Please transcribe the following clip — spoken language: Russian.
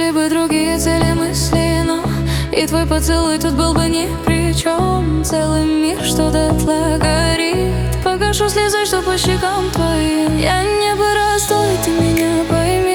Были бы другие цели мысли, но и твой поцелуй тут был бы ни при чем. Целый мир, что дотла горит. Погашу слезы, что по щекам твоим. Я не простой, ты меня пойми.